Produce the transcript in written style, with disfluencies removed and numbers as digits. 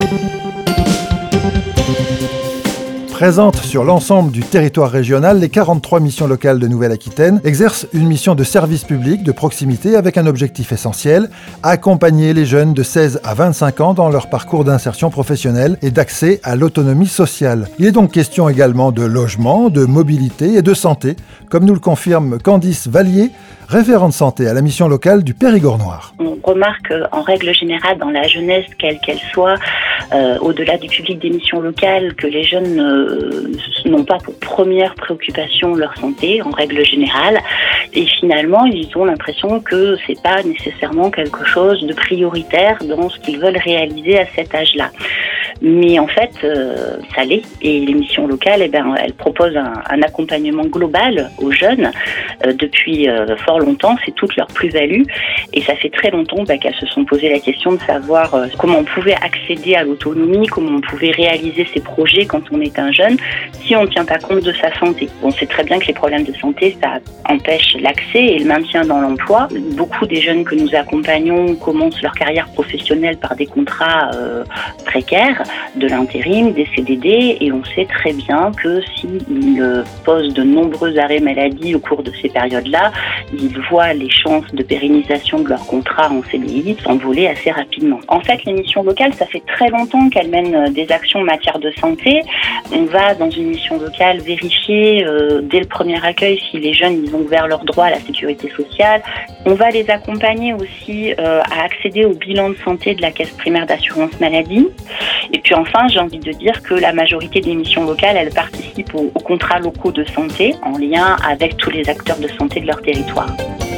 Présentes sur l'ensemble du territoire régional, les 43 missions locales de Nouvelle-Aquitaine exercent une mission de service public de proximité avec un objectif essentiel, accompagner les jeunes de 16 à 25 ans dans leur parcours d'insertion professionnelle et d'accès à l'autonomie sociale. Il est donc question également de logement, de mobilité et de santé, comme nous le confirme Candice Vallier, référente santé à la mission locale du Périgord noir. On remarque en règle générale dans la jeunesse, quelle qu'elle soit, au-delà du public des missions locales, que les jeunes n'ont pas pour première préoccupation leur santé, en règle générale. Et finalement, ils ont l'impression que c'est pas nécessairement quelque chose de prioritaire dans ce qu'ils veulent réaliser à cet âge-là. Mais en fait, ça l'est. Et les missions locales, elles proposent un accompagnement global aux jeunes depuis fort longtemps. C'est toute leur plus-value. Et ça fait très longtemps qu'elles se sont posé la question de savoir comment on pouvait accéder à l'autonomie, comment on pouvait réaliser ses projets quand on est un jeune, si on ne tient pas compte de sa santé. On sait très bien que les problèmes de santé, ça empêche l'accès et le maintien dans l'emploi. Beaucoup des jeunes que nous accompagnons commencent leur carrière professionnelle par des contrats précaires, de l'intérim, des CDD, et on sait très bien que s'ils posent de nombreux arrêts maladie au cours de ces périodes-là, ils voient les chances de pérennisation de leur contrat en CDI s'envoler assez rapidement. En fait, les missions locales, ça fait très longtemps qu'elles mènent des actions en matière de santé. On va, dans une mission locale, vérifier dès le premier accueil si les jeunes ils ont ouvert leurs droits à la sécurité sociale. On va les accompagner aussi à accéder au bilan de santé de la caisse primaire d'assurance maladie. Et puis enfin, j'ai envie de dire que la majorité des missions locales, elles participent aux contrats locaux de santé en lien avec tous les acteurs de santé de leur territoire.